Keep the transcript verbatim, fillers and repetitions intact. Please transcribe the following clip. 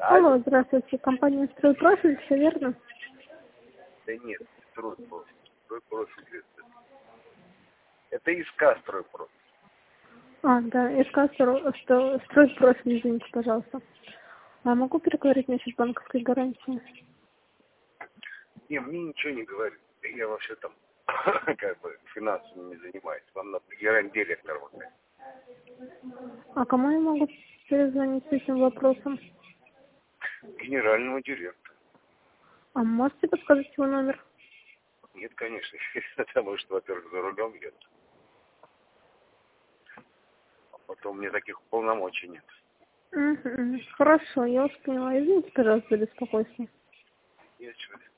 Алло, здравствуйте, компания «Стройпрофиль», все верно? Да нет, «Стройпрофиль». «Стройпрофиль» это... Это ИСК «Стройпрофиль». А, да, ИСК «Стро- Стро- «Стройпрофиль», извините, пожалуйста. А могу переговорить насчет банковской гарантии? Не, мне ничего не говорит. Я вообще там как бы финансами не занимаюсь. Вам надо генеральный-директор вот это. А кому я могу перезвонить с этим вопросом? Генерального директора. А можете подсказать его номер? Нет, конечно. Потому что, во-первых, за рулем еду. А потом мне таких полномочий нет. Угу, хорошо, я вас поняла. Извините, пожалуйста, за беспокойство. Есть что-то.